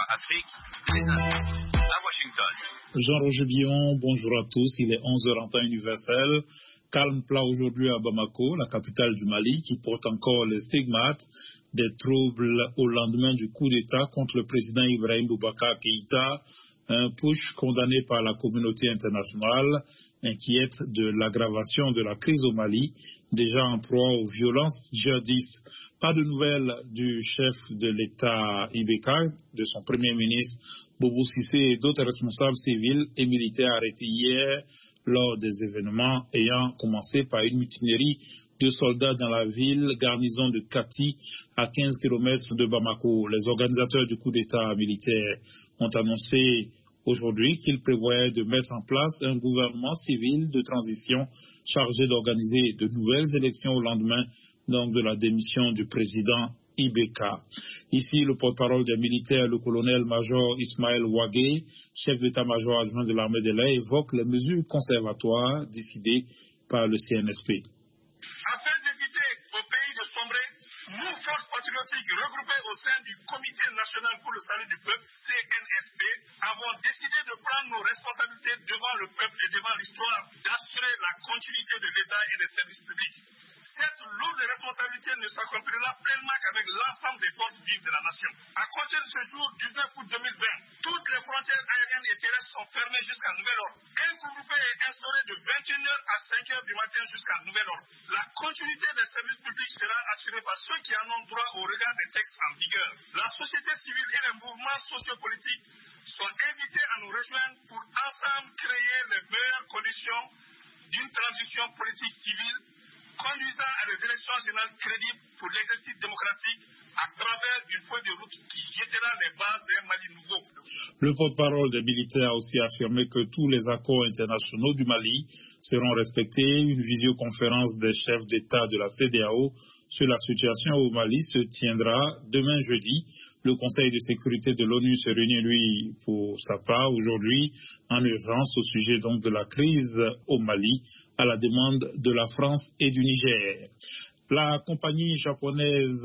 Afrique, les Indes, à Washington. Jean-Roger Billon, bonjour à tous. Il est 11h en temps universel. Calme plat aujourd'hui à Bamako, la capitale du Mali, qui porte encore les stigmates des troubles au lendemain du coup d'État contre le président Ibrahim Boubacar Keïta, un putsch condamné par la communauté internationale, inquiète de l'aggravation de la crise au Mali, déjà en proie aux violences djihadistes. Pas de nouvelles du chef de l'État IBK, de son premier ministre Boubou Cissé et d'autres responsables civils et militaires arrêtés hier lors des événements ayant commencé par une mutinerie de soldats dans la ville garnison de Kati à 15 km de Bamako. Les organisateurs du coup d'État militaire ont annoncé aujourd'hui qu'ils prévoyaient de mettre en place un gouvernement civil de transition chargé d'organiser de nouvelles élections au lendemain donc de la démission du président IBK. Ici, le porte-parole des militaires, le colonel-major Ismaël Ouagé, chef d'état-major adjoint de l'armée de l'air, évoque les mesures conservatoires décidées par le CNSP. Afin d'éviter au pays de sombrer, nous, forces patriotiques regroupées au sein du Comité national pour le salut du peuple, CNSP, avons décidé de prendre nos responsabilités devant le peuple et devant l'histoire d'assurer la continuité de l'État et des services publics. Cette lourde responsabilité ne s'accomplira pleinement qu'avec l'ensemble des forces vives de la nation. À compter de ce jour, 19 août 2020, toutes les frontières aériennes et terrestres sont fermées jusqu'à nouvel ordre. Un couvre-feu est instauré de 21h à 5h du matin jusqu'à nouvel ordre. La continuité des services publics sera assurée par ceux qui en ont droit au regard des textes en vigueur. La société civile et les mouvements sociopolitiques sont invités à nous rejoindre pour ensemble créer les meilleures conditions d'une transition politique civile conduisant à des élections générales crédibles pour l'exercice démocratique à travers une feuille de route qui jettera les bases d'un Mali nouveau. Le porte-parole des militaires a aussi affirmé que tous les accords internationaux du Mali seront respectés. Une visioconférence des chefs d'État de la CEDEAO sur la situation au Mali se tiendra demain jeudi. Le Conseil de sécurité de l'ONU se réunit, lui, pour sa part, aujourd'hui, en urgence au sujet donc de la crise au Mali, à la demande de la France et du Niger. La compagnie japonaise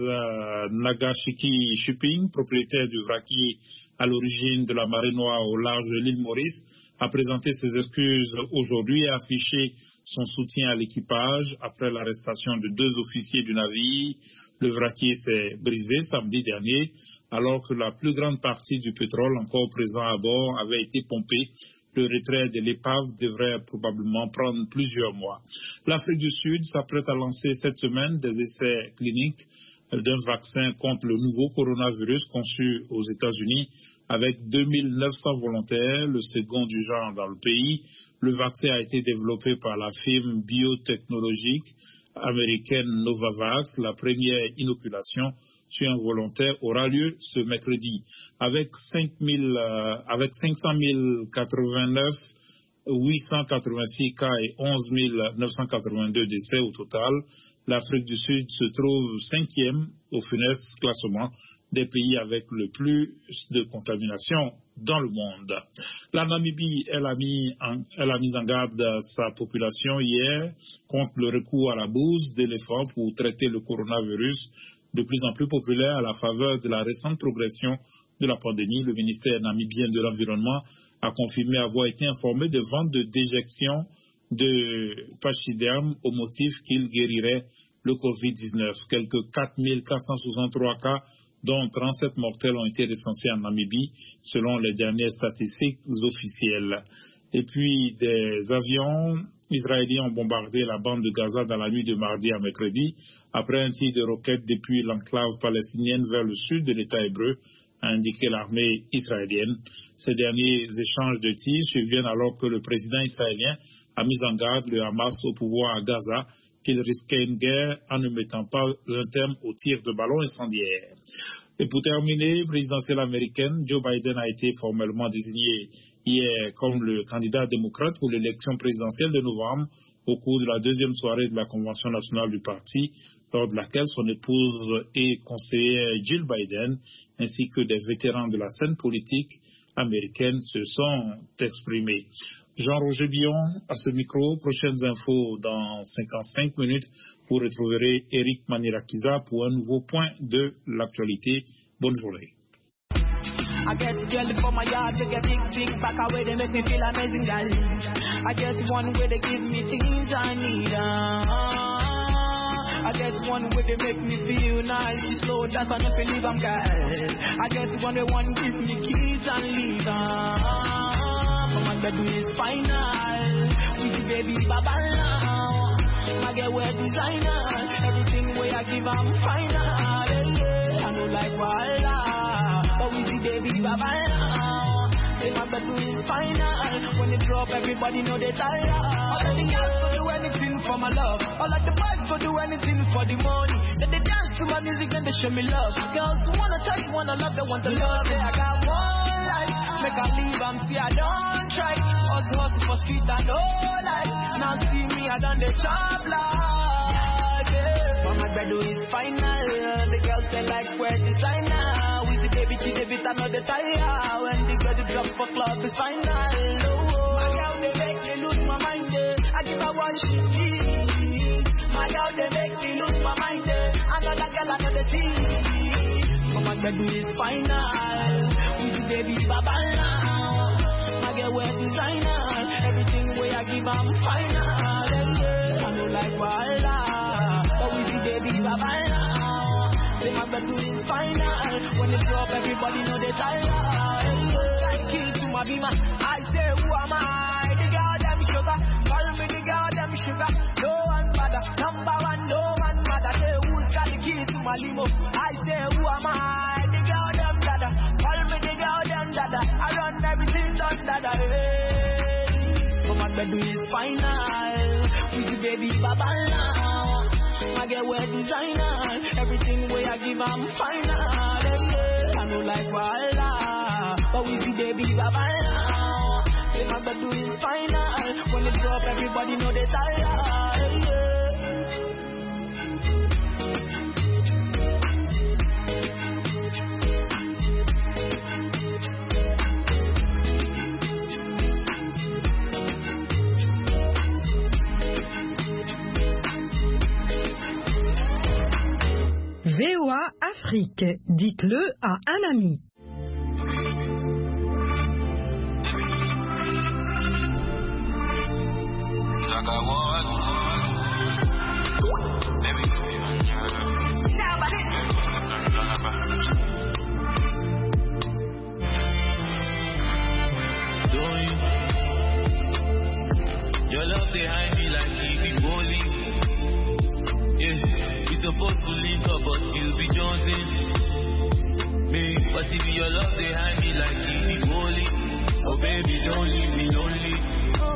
Nagashiki Shipping, propriétaire du vraquier à l'origine de la marée noire au large de l'île Maurice, a présenté ses excuses aujourd'hui et a affiché son soutien à l'équipage après l'arrestation de 2 officiers du navire. Le vraquier s'est brisé samedi dernier alors que la plus grande partie du pétrole encore présent à bord avait été pompé. Le retrait de l'épave devrait probablement prendre plusieurs mois. L'Afrique du Sud s'apprête à lancer cette semaine des essais cliniques d'un vaccin contre le nouveau coronavirus conçu aux États-Unis avec 2900 volontaires, le second du genre dans le pays. Le vaccin a été développé par la firme biotechnologique américaine Novavax. La première inoculation sur un volontaire aura lieu ce mercredi. Avec 500 089 886 cas et 11 982 décès au total, l'Afrique du Sud se trouve 5e au funeste classement des pays avec le plus de contamination dans le monde. La Namibie, elle a mis en garde sa population hier contre le recours à la bouse d'éléphant pour traiter le coronavirus de plus en plus populaire à la faveur de la récente progression de la pandémie. Le ministère namibien de l'Environnement a confirmé avoir été informé de ventes de déjection de pachyderme au motif qu'il guérirait le Covid-19. Quelques 4 463 cas, dont 37 mortels, ont été recensés en Namibie, selon les dernières statistiques officielles. Et puis, des avions israéliens ont bombardé la bande de Gaza dans la nuit de mardi à mercredi, après un tir de roquettes depuis l'enclave palestinienne vers le sud de l'État hébreu, a indiqué l'armée israélienne. Ces derniers échanges de tirs surviennent alors que le président israélien a mis en garde le Hamas au pouvoir à Gaza qu'il risquait une guerre en ne mettant pas un terme aux tirs de ballons incendiaires. Et pour terminer, présidentielle américaine, Joe Biden a été formellement désigné hier comme le candidat démocrate pour l'élection présidentielle de novembre au cours de la deuxième soirée de la Convention nationale du parti, lors de laquelle son épouse et conseillère Jill Biden, ainsi que des vétérans de la scène politique américaine se sont exprimés. Jean-Roger Billon, à ce micro. Prochaines infos dans 55 minutes. Vous retrouverez Eric Manirakiza pour un nouveau point de l'actualité. Bonne journée. I get jelly for my yard, they get big back away, they make me feel amazing, girl. I get one way they give me things I need. I get one way they make me feel nice. You slow dance and if you leave, I'm girl. I get one way one give me keys and leave. But my bedroom is final. With the baby baba now. I get wear designer. Everything way I give, I'm final. I know like Walla. But with the baby baba now. My bedroom is final. When they drop, everybody know they tired. All of the girls go do anything for my love. All of the boys go do anything for the money. Then they dance to my music, then they show me love. Girls wanna touch, wanna love, they want the love. Yeah, I got one life. Make I leave, I'm see I don't try. Hustle for street and all life. Now see me, I done the job like yeah. But my bedroom is final. The girls they like wear designer. With the baby to the bit, I know the tire. When the girl drop for club is final. Oh, my girl they make me lose my mind. I give her what she needs. My girl they make me lose my mind. Another girl I know the tea. But my bedroom is final. With the baby baba now. My girl wear designer. Everything way I give I'm final. I know like Walla. But with the baby baba now. Say my bedroom is final. When they drop everybody know they tired. Key to my beamer. I say who am I? The girl them sugar. Call me the girl them sugar. No one bother. Number one, no one bother. Say who's got the key to my limo? I say who am I? The girl them dada. Call me the girl them dada. I run everything done dada. Hey. So my bedroom is final. With the baby baba now. I get wear designer. Everything way I give I'm final. I know like Walla. But with the baby baba now. Say my bedroom is final. When they drop everybody know they tired. VOA Afrique, dites-le à un ami. Your love behind me like keep bowling. Yeah, we supposed to link up, but you be jonesing me. But if your love behind me like keep bowling, oh baby, don't leave me lonely.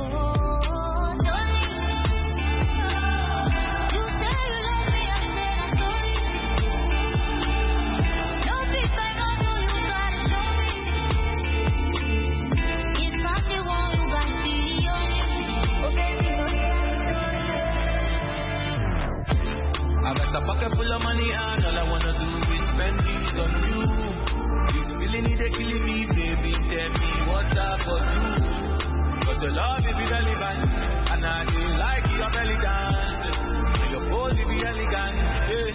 I got a pocket full of money and all I wanna do is spend it on you. This feeling is killing me, baby. Tell me what I could do. But the love is irrelevant, and I do like your belly dance. And your pose is elegant, yeah.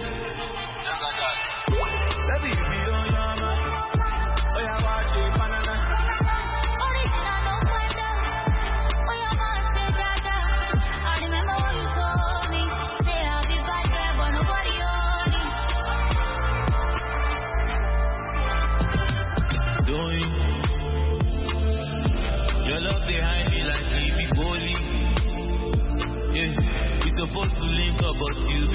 Baby, if you don't know, man, oh yeah, watch it, banana. Original, no wonder. Oh yeah, watch it, brother. I remember what you told me. Say I'll be back there, but nobody owns me. Doing your love behind me like me bowling. Yeah, we supposed to link up, but you